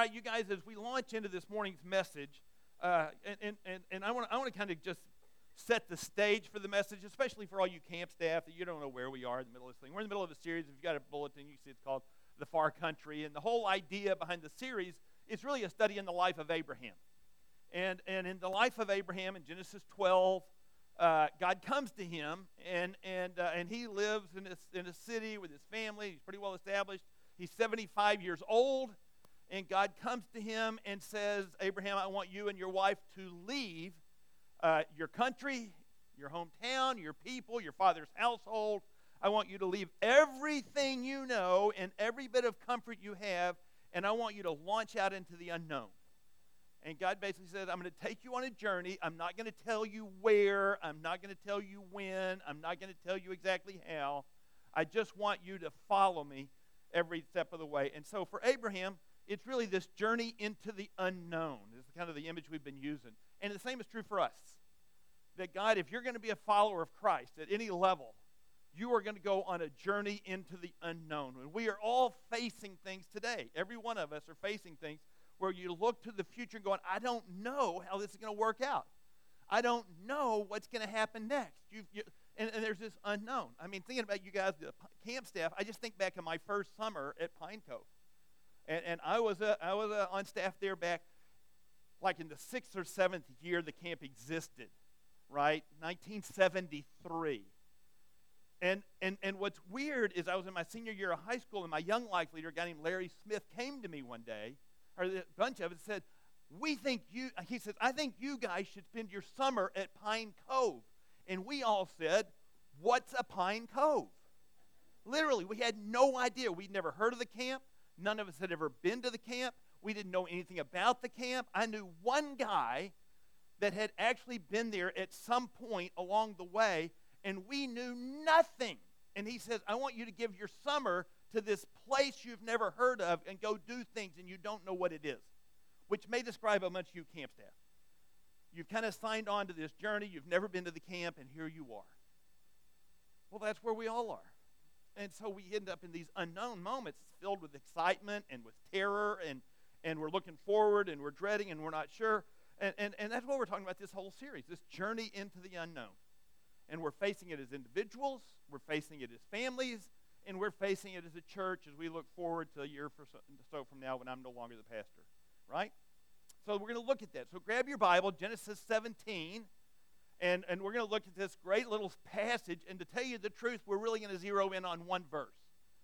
right, you guys, as we launch into this morning's message, and I want to kind of just set the stage for the message, especially for all you camp staff that you don't know where we are in the middle of this thing. We're in the middle of a series. If you've got a bulletin, you see it's called The Far Country. And the whole idea behind the series is really a study in the life of Abraham. And in the life of Abraham in Genesis 12, God comes to him, and he lives in a city with his family. He's pretty well established. He's 75 years old, and God comes to him and says, Abraham, I want you and your wife to leave your country, your hometown, your people, your father's household. I want you to leave everything you know and every bit of comfort you have, and I want you to launch out into the unknown. And God basically said, I'm going to take you on a journey. I'm not going to tell you where. I'm not going to tell you when. I'm not going to tell you exactly how. I just want you to follow me every step of the way. And so for Abraham, it's really this journey into the unknown. This is kind of the image we've been using. And the same is true for us. That God, if you're going to be a follower of Christ at any level, you are going to go on a journey into the unknown. And we are all facing things today. Every one of us are facing things where you look to the future and going, I don't know how this is going to work out. I don't know what's going to happen next. And there's this unknown. I mean, thinking about you guys, the camp staff, I just think back in my first summer at Pine Cove. And I was on staff there back like in the 6th or 7th year the camp existed, right? 1973. And what's weird is I was in my senior year of high school, and my young life leader, a guy named Larry Smith, came to me one day, or a bunch of us, said, he says, I think you guys should spend your summer at Pine Cove. And we all said, what's a Pine Cove? Literally, we had no idea. We'd never heard of the camp. None of us had ever been to the camp. We didn't know anything about the camp. I knew one guy that had actually been there at some point along the way, and we knew nothing. And he says, I want you to give your summer to this place you've never heard of and go do things and you don't know what it is, which may describe a bunch of you camp staff. You've kind of signed on to this journey. You've never been to the camp, and here you are. Well, that's where we all are. And so we end up in these unknown moments filled with excitement and with terror, and we're looking forward, and we're dreading, and we're not sure. And that's what we're talking about this whole series, this journey into the unknown. And we're facing it as individuals, we're facing it as families, and we're facing it as a church as we look forward to a year or so from now when I'm no longer the pastor, right? So we're going to look at that. So grab your Bible, Genesis 17, and we're going to look at this great little passage. And to tell you the truth, we're really going to zero in on one verse.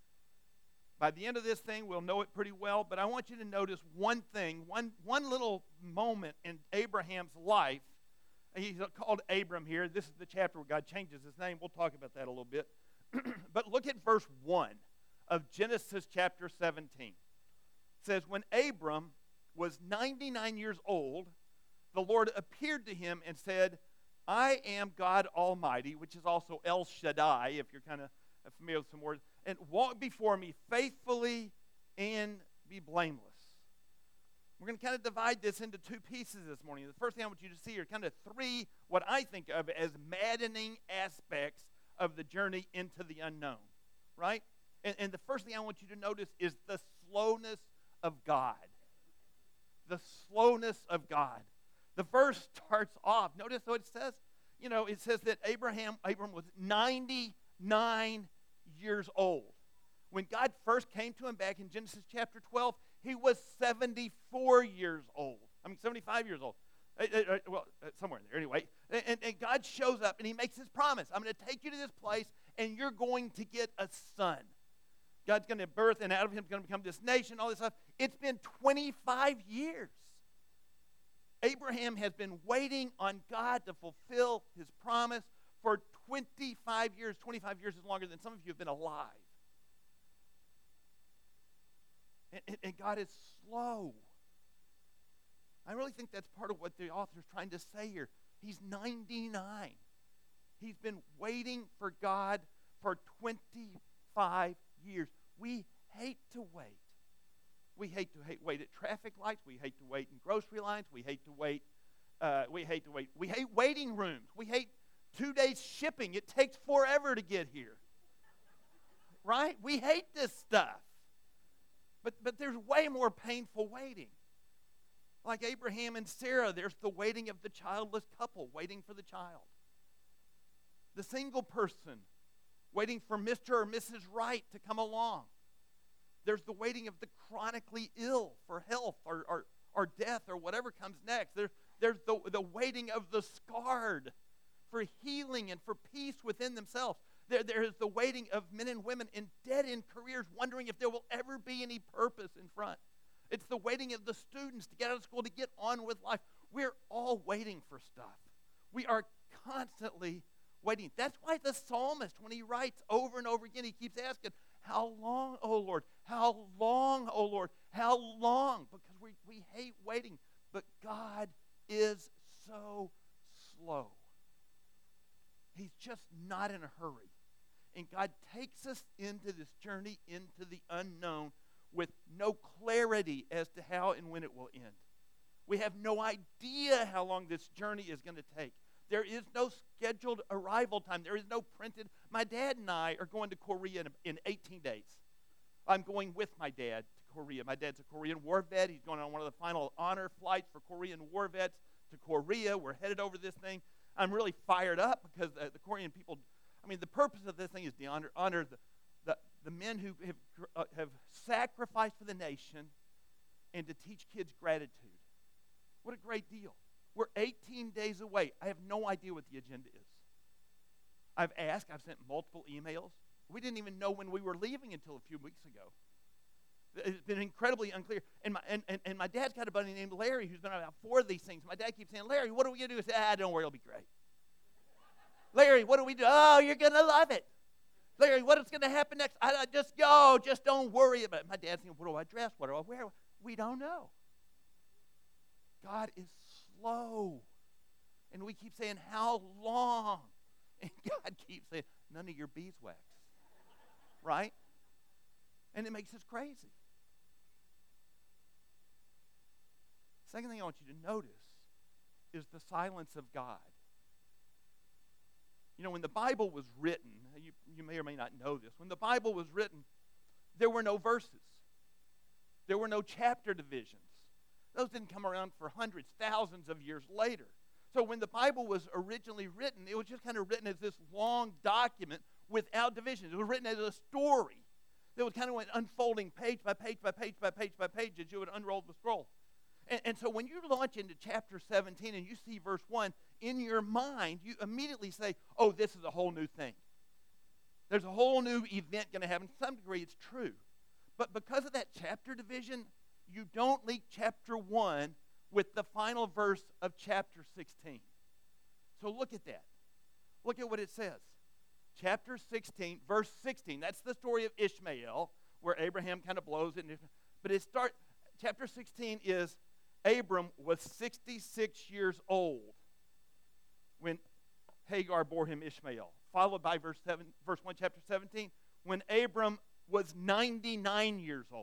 By the end of this thing, we'll know it pretty well, but I want you to notice one thing, one little moment in Abraham's life. He's called Abram here. This is the chapter where God changes his name. We'll talk about that a little bit. But look at verse 1 of Genesis chapter 17. It says, when Abram was 99 years old, the Lord appeared to him and said, I am God Almighty, which is also El Shaddai, if you're kind of familiar with some words, and walk before me faithfully and be blameless. We're going to kind of divide this into two pieces this morning. The first thing I want you to see are kind of three, what I think of as maddening aspects of the journey into the unknown, right? And the first thing I want you to notice is the slowness of God. The slowness of God. The verse starts off. Notice what it says. You know, it says that Abram was 99 years old. When God first came to him back in Genesis chapter 12, he was 74 years old. 75 years old. Somewhere in there. Anyway, and God shows up and he makes his promise. I'm going to take you to this place and you're going to get a son. God's going to birth, and out of him is going to become this nation, all this stuff. It's been 25 years. Abraham has been waiting on God to fulfill his promise for 25 years. 25 years is longer than some of you have been alive. And God is slow. I really think that's part of what the author is trying to say here. He's 99. He's been waiting for God for 25 years. We hate to wait. We hate to wait at traffic lights. We hate to wait in grocery lines. We hate to wait. We hate waiting rooms. We hate 2 days shipping. It takes forever to get here. Right? We hate this stuff. But there's way more painful waiting. Like Abraham and Sarah, there's the waiting of the childless couple, waiting for the child. The single person, waiting for Mr. or Mrs. Right to come along. There's the waiting of the chronically ill for health or death or whatever comes next. There's the waiting of the scarred for healing and for peace within themselves. There is the waiting of men and women in dead-end careers wondering if there will ever be any purpose in front. It's the waiting of the students to get out of school, to get on with life. We're all waiting for stuff. We are constantly waiting. That's why the psalmist, when he writes over and over again, he keeps asking, how long, O Lord? How long, O Lord? How long? Because we hate waiting. But God is so slow. He's just not in a hurry. And God takes us into this journey, into the unknown, with no clarity as to how and when it will end. We have no idea how long this journey is going to take. There is no scheduled arrival time. There is no printed. My dad and I are going to Korea in 18 days. I'm going with my dad to Korea. My dad's a Korean war vet. He's going on one of the final honor flights for Korean war vets to Korea. We're headed over this thing. I'm really fired up because the Korean people, the purpose of this thing is to honor the men who have sacrificed for the nation and to teach kids gratitude. What a great deal. We're 18 days away. I have no idea what the agenda is. I've asked. I've sent multiple emails. We didn't even know when we were leaving until a few weeks ago. It's been incredibly unclear. And my dad's got a buddy named Larry who's been on about 4 of these things. My dad keeps saying, Larry, what are we going to do? I said, don't worry, it'll be great. Larry, what do we do? Oh, you're going to love it. Larry, what is going to happen next? Just go. Just don't worry about it. My dad's saying, what do I dress? What do I wear? We don't know. God is slow. And we keep saying, how long? And God keeps saying, none of your beeswax. Right? And it makes us crazy. Second thing I want you to notice is the silence of God. You know, when the Bible was written, you may or may not know this, when the Bible was written, there were no verses. There were no chapter divisions. Those didn't come around for hundreds, thousands of years later. So when the Bible was originally written, it was just kind of written as this long document without divisions. It was written as a story that was kind of went unfolding page by page by page by page by page as you would unroll the scroll. And so when you launch into chapter 17 and you see verse 1, in your mind, you immediately say, oh, this is a whole new thing. There's a whole new event going to happen. To some degree, it's true. But because of that chapter division, you don't link chapter 1 with the final verse of chapter 16. So look at that. Look at what it says. Chapter 16, verse 16. That's the story of Ishmael, where Abraham kind of blows it. But chapter 16 is Abram was 66 years old when Hagar bore him Ishmael. Followed by verse 1, chapter 17, when Abram was 99 years old.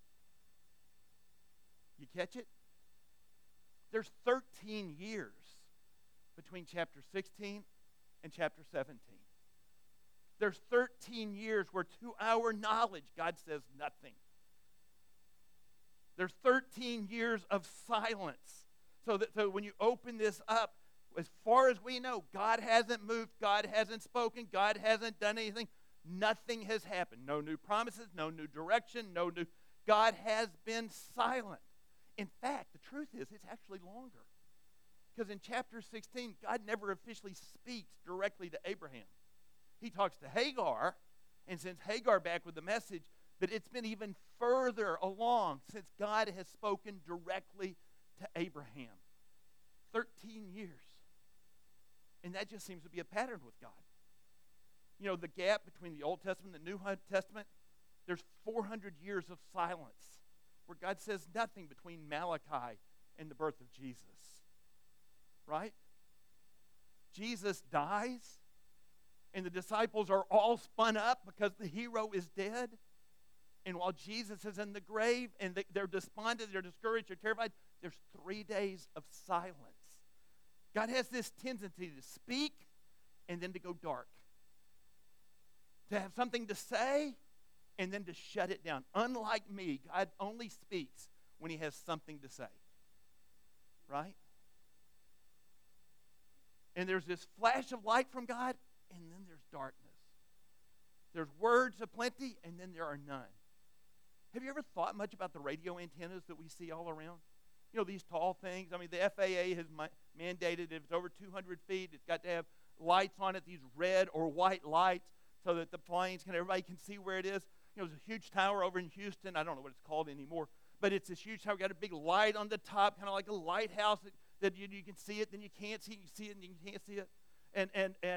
You catch it? There's 13 years between chapter 16 and chapter 17. There's 13 years where to our knowledge, God says nothing. There's 13 years of silence. So when you open this up, as far as we know, God hasn't moved, God hasn't spoken, God hasn't done anything. Nothing has happened. No new promises, no new direction, God has been silent. In fact, the truth is, it's actually longer. Because in chapter 16, God never officially speaks directly to Abraham. He talks to Hagar and sends Hagar back with the message, but it's been even further along since God has spoken directly to Abraham. 13 years. And that just seems to be a pattern with God. You know, the gap between the Old Testament and the New Testament, there's 400 years of silence where God says nothing between Malachi and the birth of Jesus. Right? Jesus dies, and the disciples are all spun up because the hero is dead. And while Jesus is in the grave and they're despondent, they're discouraged, they're terrified, there's 3 days of silence. God has this tendency to speak and then to go dark. To have something to say and then to shut it down. Unlike me, God only speaks when he has something to say. Right? And there's this flash of light from God, and then there's darkness. There's words aplenty, and then there are none. Have you ever thought much about the radio antennas that we see all around? You know, these tall things. I mean, the FAA has mandated if it's over 200 feet, it's got to have lights on it, these red or white lights, so that the planes everybody can see where it is. You know, there's a huge tower over in Houston. I don't know what it's called anymore, but it's this huge tower. Got a big light on the top, kind of like a lighthouse that you can see it, then you can't see it, you see it, and you can't see it. And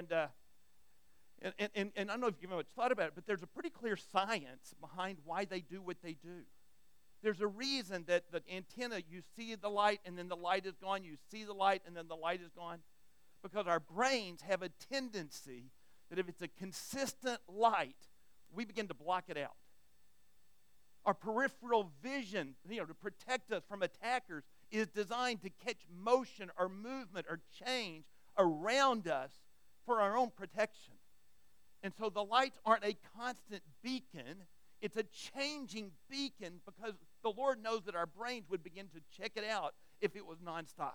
I don't know if you've much thought about it, but there's a pretty clear science behind why they do what they do. There's a reason that the antenna, you see the light, and then the light is gone. You see the light, and then the light is gone. Because our brains have a tendency that if it's a consistent light, we begin to block it out. Our peripheral vision, to protect us from attackers, is designed to catch motion or movement or change around us for our own protection. And so the lights aren't a constant beacon. It's a changing beacon because the Lord knows that our brains would begin to check it out if it was nonstop.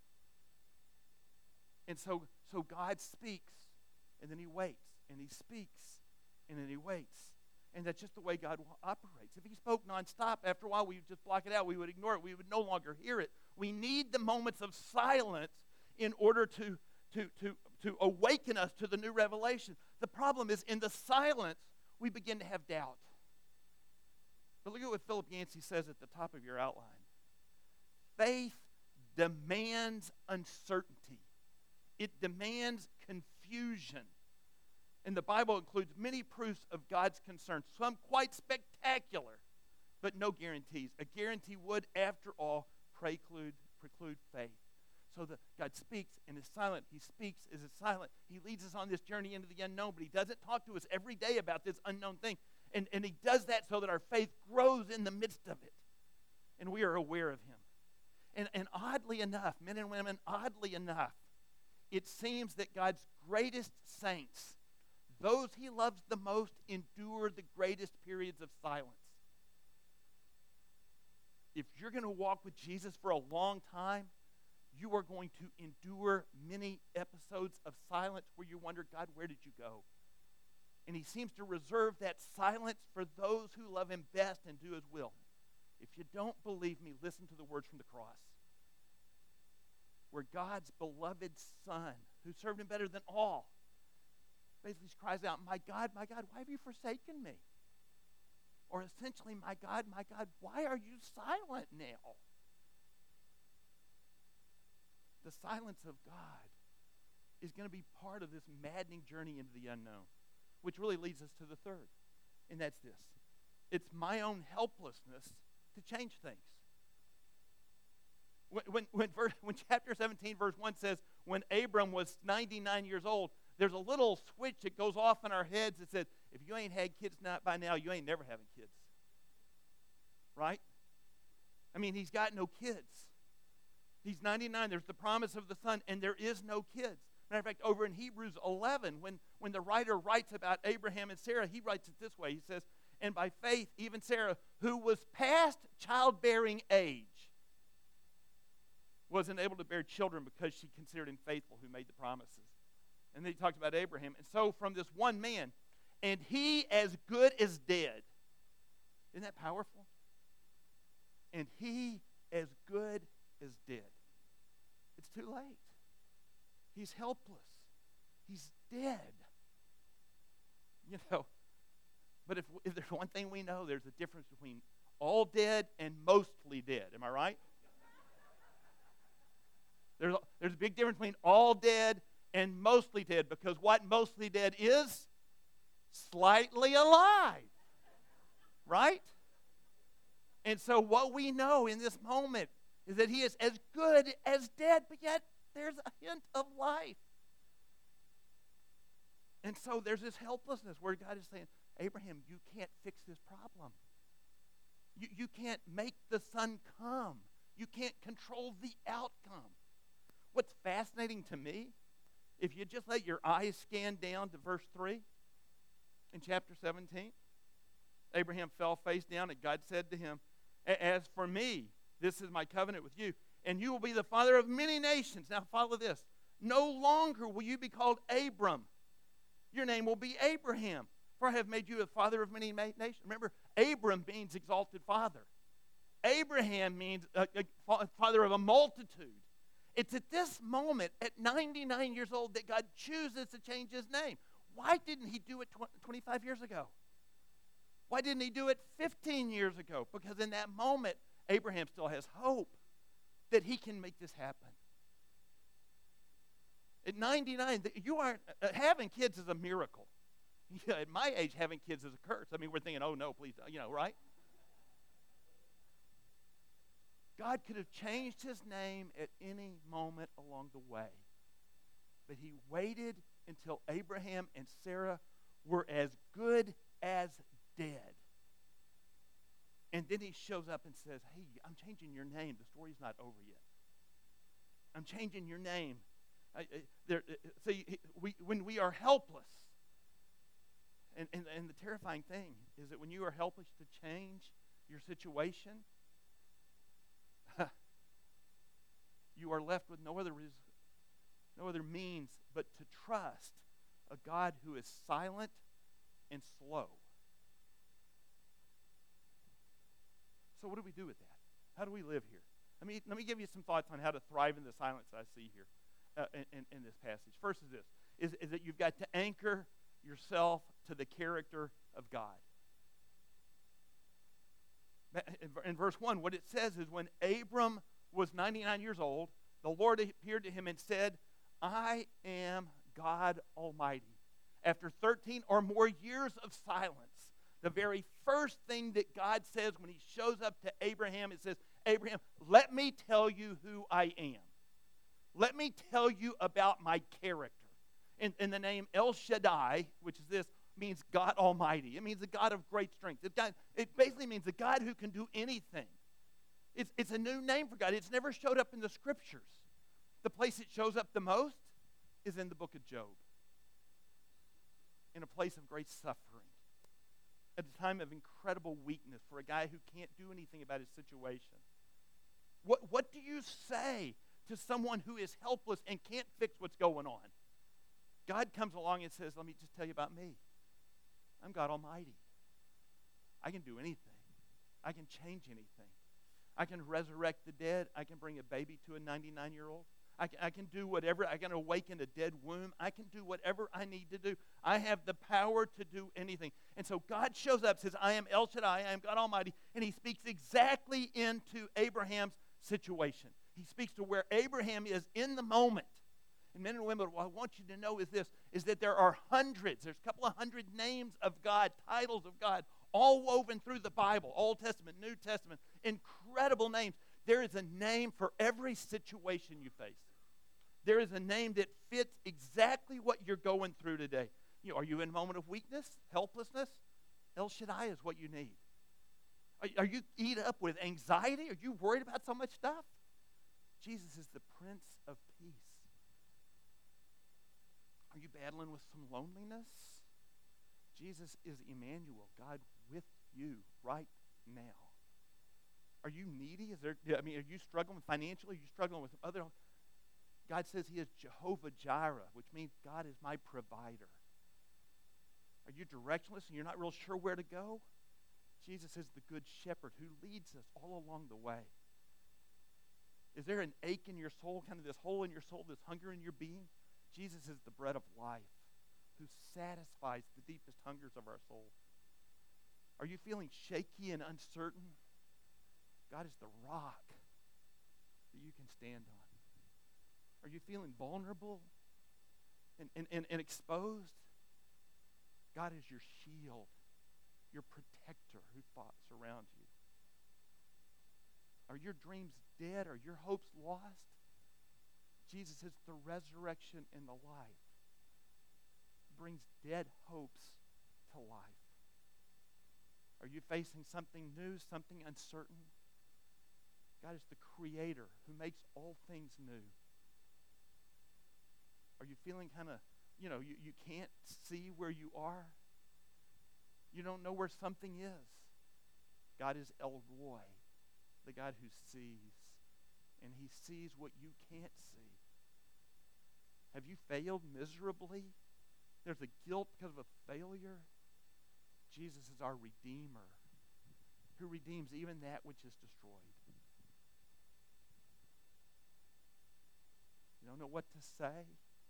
And so God speaks, and then he waits, and he speaks, and then he waits. And that's just the way God operates. If he spoke nonstop, after a while we would just block it out. We would ignore it. We would no longer hear it. We need the moments of silence in order to awaken us to the new revelation. The problem is in the silence, we begin to have doubt. But look at what Philip Yancey says at the top of your outline. Faith demands uncertainty. It demands confusion. And the Bible includes many proofs of God's concern, some quite spectacular, but no guarantees. A guarantee would, after all, preclude faith. So that God speaks and is silent. He speaks and is silent. He leads us on this journey into the unknown, but he doesn't talk to us every day about this unknown thing. And he does that so that our faith grows in the midst of it. And we are aware of him. And oddly enough, men and women, oddly enough, it seems that God's greatest saints, those he loves the most, endure the greatest periods of silence. If you're going to walk with Jesus for a long time, you are going to endure many episodes of silence where you wonder, God, where did you go? And he seems to reserve that silence for those who love him best and do his will. If you don't believe me, listen to the words from the cross, where God's beloved Son, who served him better than all, basically cries out, my God, why have you forsaken me? Or essentially, my God, why are you silent now? The silence of God is going to be part of this maddening journey into the unknown, which really leads us to the third, and that's this. It's my own helplessness to change things. When chapter 17, verse 1 says, when Abram was 99 years old, there's a little switch that goes off in our heads that says, if you ain't had kids by now, you ain't never having kids. Right? I mean, he's got no kids. He's 99. There's the promise of the son, and there is no kids. Matter of fact, over in Hebrews 11, when the writer writes about Abraham and Sarah, he writes it this way. He says, and by faith, even Sarah, who was past childbearing age, wasn't able to bear children because she considered him faithful who made the promises. And then he talks about Abraham. And so from this one man, and he as good as dead. Isn't that powerful? And he as good as dead. It's too late. He's helpless. He's dead. But if there's one thing we know, there's a difference between all dead and mostly dead. Am I right? There's a big difference between all dead and mostly dead, because what mostly dead is? Slightly alive. Right? And so what we know in this moment is that he is as good as dead, but yet there's a hint of life. And so there's this helplessness where God is saying, Abraham, you can't fix this problem. You can't make the son come. You can't control the outcome. What's fascinating to me, if you just let your eyes scan down to verse 3 in chapter 17, Abraham fell face down, and God said to him, "As for me, this is my covenant with you, and you will be the father of many nations." Now follow this. "No longer will you be called Abram. Your name will be Abraham, for I have made you a father of many nations." Remember, Abram means exalted father. Abraham means a father of a multitude. It's at this moment, at 99 years old, that God chooses to change his name. Why didn't he do it 25 years ago? Why didn't he do it 15 years ago? Because in that moment, Abraham still has hope that he can make this happen. At 99, you aren't having kids is a miracle. Yeah, at my age, having kids is a curse. I mean, we're thinking, oh no, please, right? God could have changed his name at any moment along the way. But he waited until Abraham and Sarah were as good as dead. And then he shows up and says, "Hey, I'm changing your name. The story's not over yet. I'm changing your name." When we are helpless, and the terrifying thing is that when you are helpless to change your situation, you are left with no other means but to trust a God who is silent and slow. So what do we do with that? How do we live here? Let me give you some thoughts on how to thrive in the silence I see here in this passage. First is this, is that you've got to anchor yourself to the character of God. In verse 1, what it says is, when Abram was 99 years old, the Lord appeared to him and said, "I am God Almighty." After 13 or more years of silence, the very first thing that God says when he shows up to Abraham, it says, "Abraham, let me tell you who I am. Let me tell you about my character." And the name El Shaddai, which is this, means God Almighty. It means the God of great strength. It basically means the God who can do anything. It's a new name for God. It's never showed up in the Scriptures. The place it shows up the most is in the book of Job. In a place of great suffering. At a time of incredible weakness for a guy who can't do anything about his situation. What do you say to someone who is helpless and can't fix what's going on? God comes along and says, "Let me just tell you about me. I'm God Almighty. I can do anything. I can change anything. I can resurrect the dead. I can bring a baby to a 99-year-old. I can do whatever. I can awaken a dead womb. I can do whatever I need to do. I have the power to do anything." And so God shows up, says, "I am El Shaddai. I am God Almighty." And he speaks exactly into Abraham's situation. He speaks to where Abraham is in the moment. And men and women, what I want you to know is this, is that there are hundreds, there's a couple of hundred names of God, titles of God, all woven through the Bible, Old Testament, New Testament, incredible names. There is a name for every situation you face. There is a name that fits exactly what you're going through today. Are you in a moment of weakness, helplessness? El Shaddai is what you need. Are you eat up with anxiety? Are you worried about so much stuff? Jesus is the Prince of Peace. Are you battling with some loneliness? Jesus is Emmanuel, God with you right now. Are you needy? Are you struggling financially? Are you struggling with other? God says he is Jehovah Jireh, which means God is my provider. Are you directionless and you're not real sure where to go? Jesus is the good shepherd who leads us all along the way. Is there an ache in your soul, kind of this hole in your soul, this hunger in your being? Jesus is the bread of life who satisfies the deepest hungers of our soul. Are you feeling shaky and uncertain? God is the rock that you can stand on. Are you feeling vulnerable and exposed? God is your shield, your protector who surrounds you. Are your dreams dead? Are your hopes lost? Jesus is the resurrection and the life. He brings dead hopes to life. Are you facing something new, something uncertain? God is the creator who makes all things new. Are you feeling kind of, you can't see where you are? You don't know where something is. God is El Roi, the God who sees. And he sees what you can't see. Have you failed miserably? There's a guilt because of a failure. Jesus is our Redeemer, who redeems even that which is destroyed. You don't know what to say?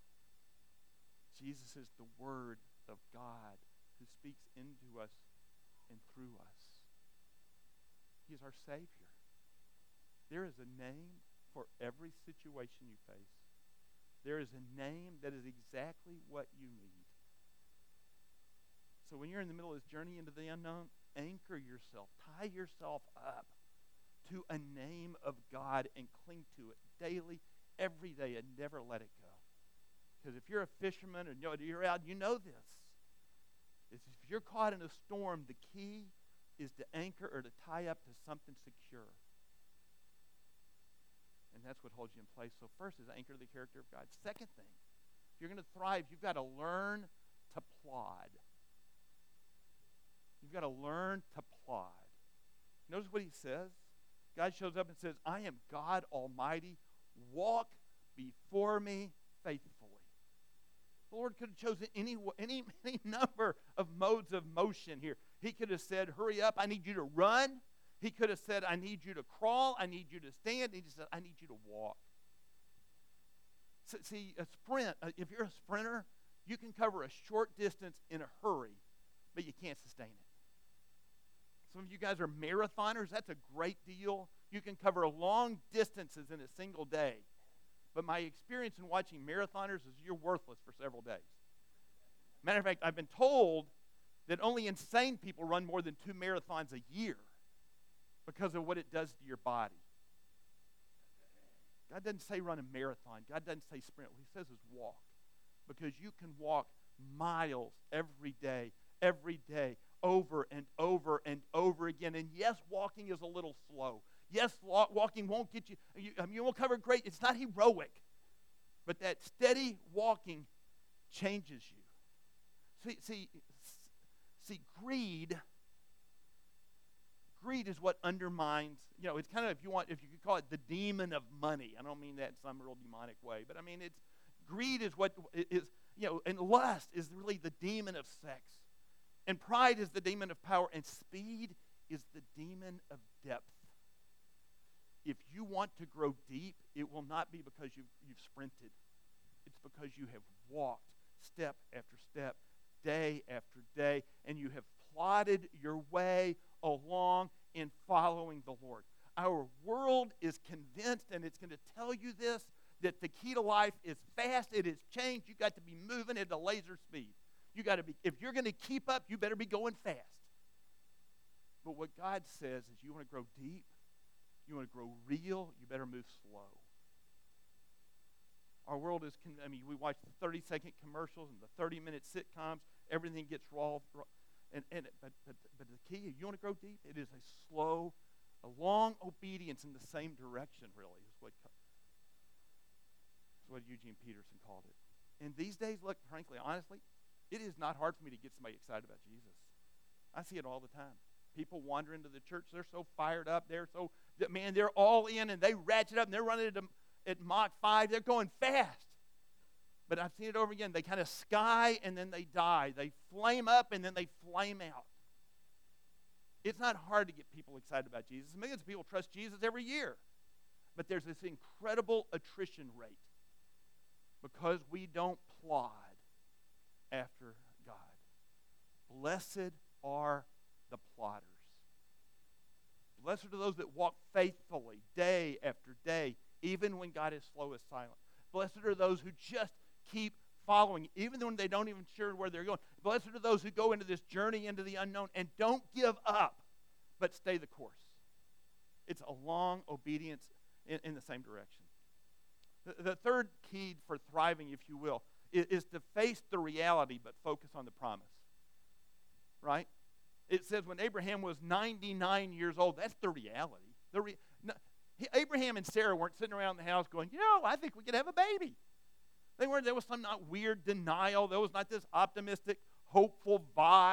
Jesus is the Word of God who speaks into us and through us. He's our Savior. There is a name for every situation you face. There is a name that is exactly what you need. So when you're in the middle of this journey into the unknown, anchor yourself, tie yourself up to a name of God and cling to it daily, every day, and never let it go. Because if you're a fisherman and you're out, you know this. If you're caught in a storm, the key is to anchor or to tie up to something secure. And that's what holds you in place. So first is anchor the character of God. Second thing, if you're going to thrive, you've got to learn to plod. You've got to learn to plod. Notice what he says. God shows up and says, I am God Almighty. Walk before me faithfully. The Lord could have chosen any number of modes of motion here. He could have said, hurry up, I need you to run. He could have said, I need you to crawl, I need you to stand. He just said, I need you to walk. So, see, a sprint, if you're a sprinter, you can cover a short distance in a hurry, but you can't sustain it. Some of you guys are marathoners. That's a great deal. You can cover long distances in a single day. But my experience in watching marathoners is you're worthless for several days. Matter of fact, I've been told that only insane people run more than 2 marathons a year because of what it does to your body. God doesn't say run a marathon. God doesn't say sprint. What he says is walk. Because you can walk miles every day, over and over and over again. And yes, walking is a little slow. Yes, walking won't get you won't cover great. It's not heroic. But that steady walking changes you. See, greed is what undermines, it's kind of, if you could call it the demon of money. I don't mean that in some real demonic way, but I mean, greed is what is, and lust is really the demon of sex. And pride is the demon of power, and speed is the demon of depth. If you want to grow deep, it will not be because you've sprinted. It's because you have walked step after step, day after day, and you have plodded your way along in following the Lord. Our world is convinced, and it's going to tell you this, that the key to life is fast. It is change. You got to be moving at a laser speed. You got to be, if you're going to keep up, you better be going fast. But what God says is you want to grow deep, you want to grow real, you better move slow. Our world is, we watch the 30-second commercials and the 30-minute sitcoms. Everything gets raw. But the key, you want to grow deep, it is a long obedience in the same direction, really, is what Eugene Peterson called it. And these days, look, frankly, honestly, it is not hard for me to get somebody excited about Jesus. I see it all the time. People wander into the church, they're so fired up, they're all in, and they ratchet up, and they're running at Mach 5, they're going fast. But I've seen it over again. They kind of sky, and then they die. They flame up, and then they flame out. It's not hard to get people excited about Jesus. Millions of people trust Jesus every year. But there's this incredible attrition rate because we don't plod after God. Blessed are the plodders. Blessed are those that walk faithfully day after day, even when God is slow as silent. Blessed are those who just keep following, even when they don't even sure where they're going. Blessed are those who go into this journey into the unknown and don't give up, but stay the course. It's a long obedience in the same direction. The third key for thriving, if you will, is to face the reality but focus on the promise. Right? It says when Abraham was 99 years old, that's the reality. Abraham and Sarah weren't sitting around the house going, I think we could have a baby. There was some not weird denial. There was not this optimistic, hopeful vibe.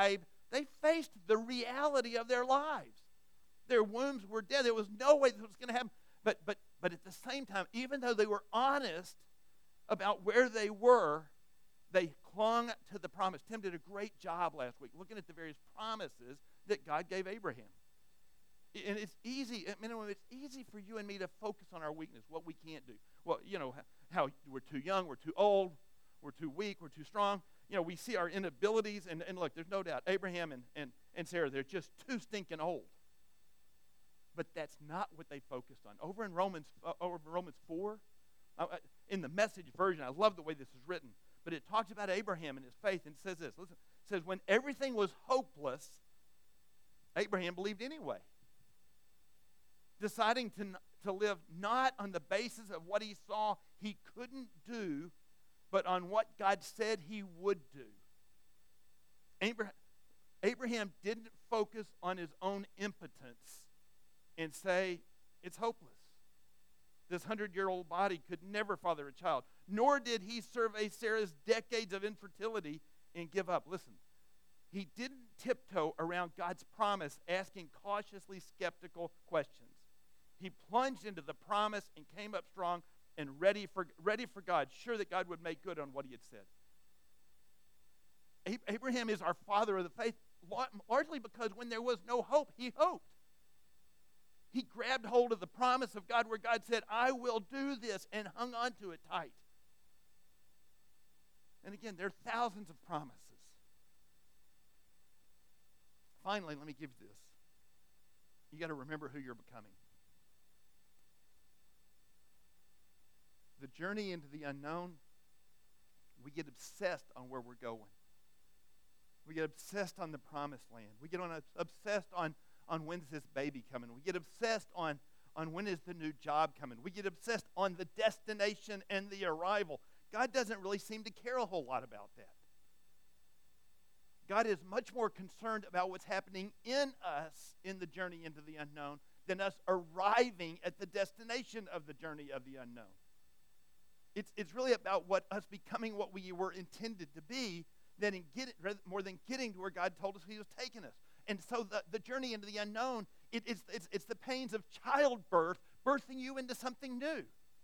They faced the reality of their lives. Their wombs were dead. There was no way this was going to happen. But at the same time, even though they were honest about where they were, they clung to the promise. Tim did a great job last week looking at the various promises that God gave Abraham. And it's easy. I mean, it's easy for you and me to focus on our weakness, what we can't do. Well, how we're too young, we're too old, we're too weak, we're too strong. We see our inabilities, and look, there's no doubt, Abraham and Sarah, they're just too stinking old. But that's not what they focused on. Over in Romans 4, in the Message version, I love the way this is written, but it talks about Abraham and his faith, and it says this. Listen, it says, when everything was hopeless, Abraham believed anyway, deciding to live not on the basis of what he saw he couldn't do, but on what God said he would do. Abraham didn't focus on his own impotence and say, it's hopeless. This 100-year-old body could never father a child. Nor did he survey Sarah's decades of infertility and give up. Listen, he didn't tiptoe around God's promise, asking cautiously skeptical questions. He plunged into the promise and came up strong and ready for God, sure that God would make good on what he had said. Abraham is our father of the faith, largely because when there was no hope, he hoped. He grabbed hold of the promise of God where God said, I will do this, and hung on to it tight. And again, there are thousands of promises. Finally, let me give you this. You got to remember who you're becoming. The journey into the unknown, we get obsessed on where we're going. We get obsessed on the promised land. We get obsessed on when's this baby coming. We get obsessed on when is the new job coming. We get obsessed on the destination and the arrival. God doesn't really seem to care a whole lot about that. God is much more concerned about what's happening in us in the journey into the unknown than us arriving at the destination of the journey of the unknown. It's really about us becoming what we were intended to be more than getting to where God told us he was taking us. And so the journey into the unknown, it's the pains of childbirth birthing you into something new.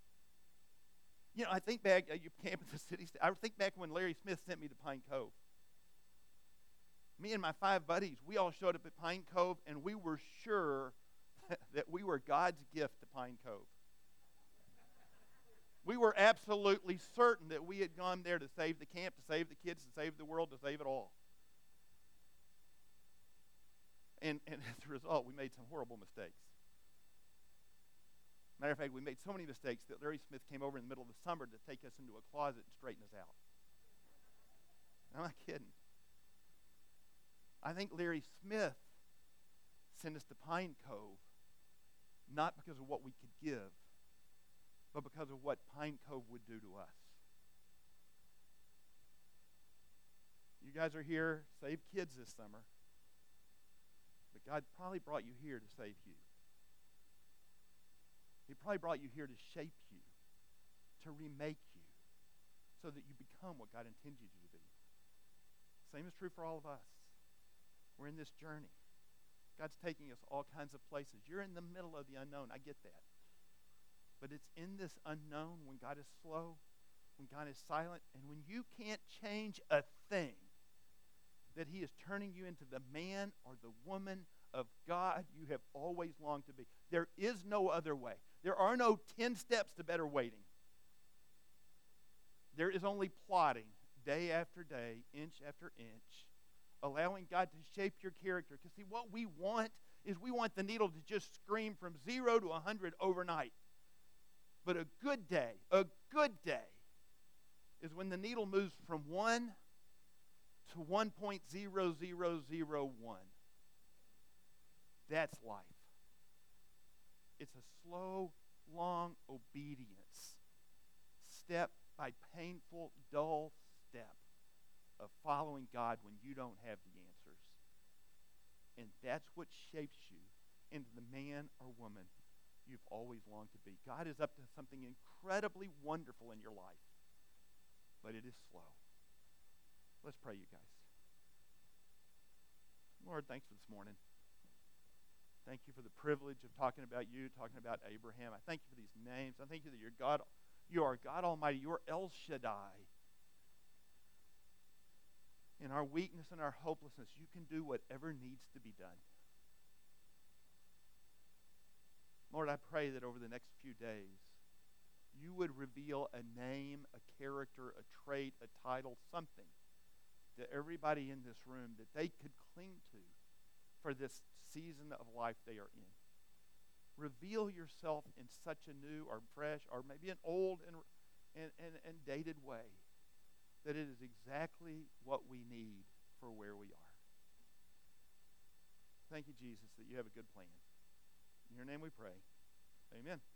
I think back, you camp in the city. I think back when Larry Smith sent me to Pine Cove. Me and my 5 buddies, we all showed up at Pine Cove, and we were sure that we were God's gift to Pine Cove. We were absolutely certain that we had gone there to save the camp, to save the kids, to save the world, to save it all. And as a result, we made some horrible mistakes. Matter of fact, we made so many mistakes that Larry Smith came over in the middle of the summer to take us into a closet and straighten us out. I'm not kidding. I think Larry Smith sent us to Pine Cove not because of what we could give, but because of what Pine Cove would do to us. You guys are here, save kids this summer, but God probably brought you here to save you. He probably brought you here to shape you, to remake you, so that you become what God intended you to be. Same is true for all of us. We're in this journey. God's taking us all kinds of places. You're in the middle of the unknown. I get that. But it's in this unknown when God is slow, when God is silent, and when you can't change a thing, that he is turning you into the man or the woman of God you have always longed to be. There is no other way. There are no 10 steps to better waiting. There is only plodding day after day, inch after inch, allowing God to shape your character. Because see, what we want is we want the needle to just scream from 0 to 100 overnight. But a good day is when the needle moves from 1 to 1.0001. That's life. It's a slow, long obedience, step by painful, dull step of following God when you don't have the answers. And that's what shapes you into the man or woman you've always longed to be. God is up to something incredibly wonderful in your life, but it is slow. Let's pray, you guys. Lord, thanks for this morning. Thank you for the privilege of talking about you, talking about Abraham. I thank you for these names. I thank you that you're God. You are God Almighty. You are El Shaddai. In our weakness and our hopelessness, you can do whatever needs to be done. Lord, I pray that over the next few days, you would reveal a name, a character, a trait, a title, something to everybody in this room that they could cling to for this season of life they are in. Reveal yourself in such a new or fresh or maybe an old and dated way that it is exactly what we need for where we are. Thank you, Jesus, that you have a good plan. In your name we pray. Amen.